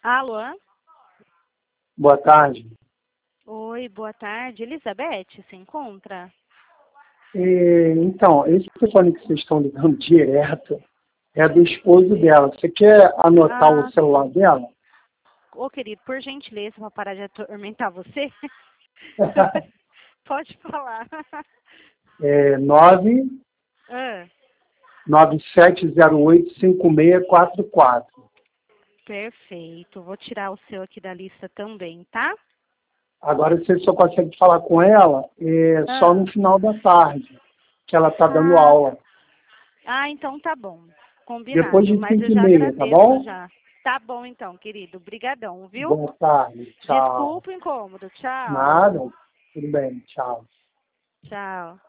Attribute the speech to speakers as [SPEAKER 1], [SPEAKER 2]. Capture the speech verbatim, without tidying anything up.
[SPEAKER 1] Alô?
[SPEAKER 2] Boa tarde.
[SPEAKER 1] Oi, boa tarde. Elizabeth, se encontra?
[SPEAKER 2] É, então, esse telefone que vocês estão ligando direto é do esposo dela. Você quer anotar
[SPEAKER 1] Ah,
[SPEAKER 2] o celular dela?
[SPEAKER 1] ô querido, por gentileza, para parar de atormentar você, pode falar.
[SPEAKER 2] É nove
[SPEAKER 1] Ah,
[SPEAKER 2] nove sete zero oito cinco seis quatro quatro.
[SPEAKER 1] perfeito. Vou tirar o seu aqui da lista também, tá?
[SPEAKER 2] Agora você só consegue falar com ela é, só
[SPEAKER 1] Ah,
[SPEAKER 2] no final da tarde, que ela está dando
[SPEAKER 1] ah,
[SPEAKER 2] aula.
[SPEAKER 1] ah, então tá bom.
[SPEAKER 2] Depois
[SPEAKER 1] Combinado,
[SPEAKER 2] de
[SPEAKER 1] mas eu
[SPEAKER 2] cinco e
[SPEAKER 1] já
[SPEAKER 2] meia, tá
[SPEAKER 1] agradeço
[SPEAKER 2] bom?
[SPEAKER 1] já. Tá bom então, querido. Brigadão, viu?
[SPEAKER 2] Boa tarde. Tchau.
[SPEAKER 1] Desculpa o incômodo. Tchau.
[SPEAKER 2] Nada. Tudo bem. Tchau.
[SPEAKER 1] Tchau.